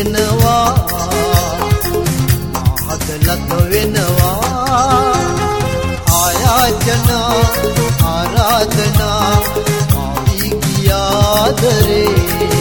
විසිරෙනවා මාහදලත වෙනවා ආයාචනා ආරාධනා මාවි කියාදරේ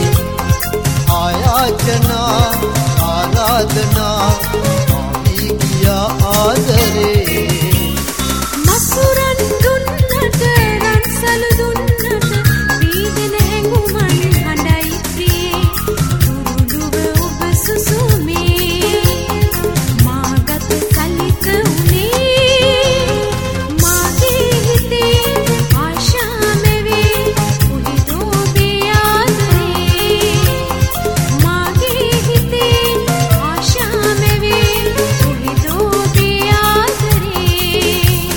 ආයාචනා ආරාධනා මාවි කියාදරේ මසුරන් දුන්නට රන්සල දුන්නට වීදෙන හැඟුමන් හඬයි ප්‍රියේ තුරුළුව ඔබ සුසුමේ මාගත සලිත උනේ මාගේ හිතේ ආශාමවේ උහිදෝ බියාදරේ මාගේ හිතේ ආශාමවේ උහිදෝ බියාදරේ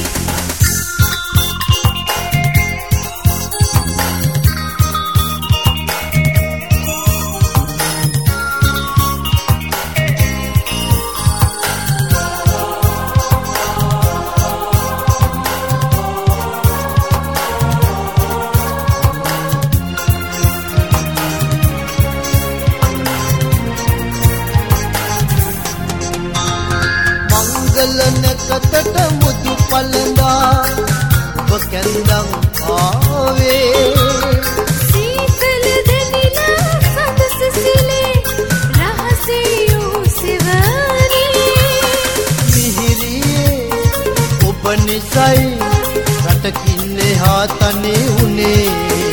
මංගල නැකතට මුතු පළඳා ඔබ කැඳන් ආවේ සීතල දෙවිලා සඳ සිසිලේ රහසේ උසවනේ මිහිරියේ ඔබ නිසයි රටකින් එහා තනි උනේ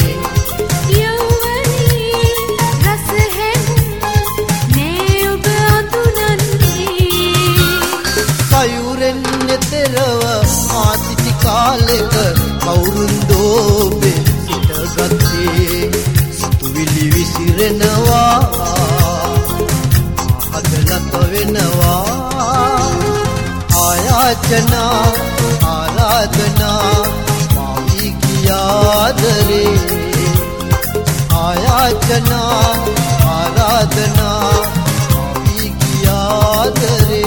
යෞවනී රස හැඟුම් නේ ඔබ අඳුනන්නේ සයුරෙන් එතරව ආසිටි කාලෙක කවුරුන්දෝබේ සිටගත්තේ සිතුවිලි විසිරෙනවා මාහදලත වෙනවා ආයාචනා ආරාධනා මාවි කියාදරේ ආයාචනා ආරාධනා මාවි කියාදරේ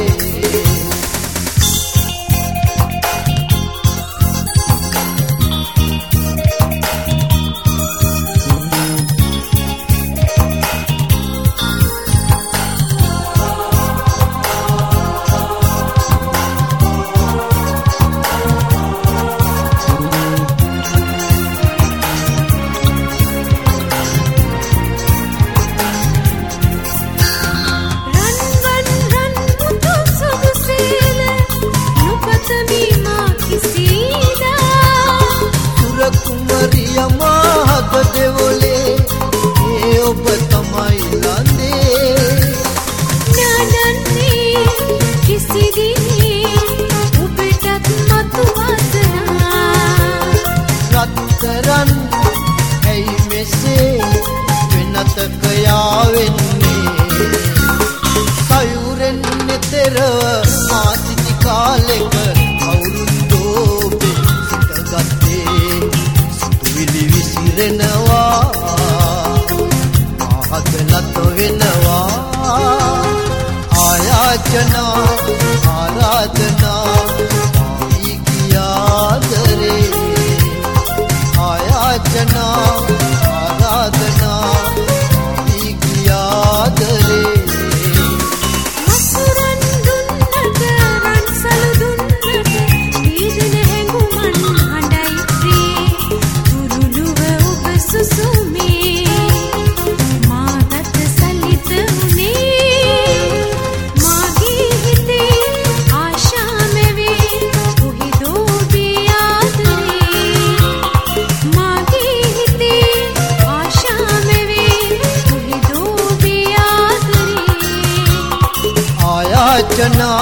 රන් මුතු සුදුසේල නුපත බීමා කිසීදා සුර කුමරිය මාහද දෙවොලේ ඒ ඔබ තමයි ලන්දේ නානන්නේ කිසිදිනේ ඔබටත් මතු වසනා රත්තරන් ඇයි මෙසේ වෙනතක යාවෙන්නේ සයුරෙන් එතරව මාසිටි කාලෙක කවුරුන්දෝබේ සිටගත්තේ සිතුවිලි විසිරෙනවා මාහදලත වෙනවා ආයාචනා ආරාධනා මාවි කියාදරේ ආයාචනා ආරාධනා මාවි කියාදරේ මසුරන් දුන්නට රන්සල දුන්නට වීදෙන හැඟුමන් හඬයි ප්‍රියේ තුරුළුව ඔබ සුසුමේ මාගත සලිත උනේ මාගේ හිතේ ආශාමවේ උහිදෝ බියාදරේ මාගේ හිතේ ආශාමවේ උහිදෝ බියාදරේ ආයාචනා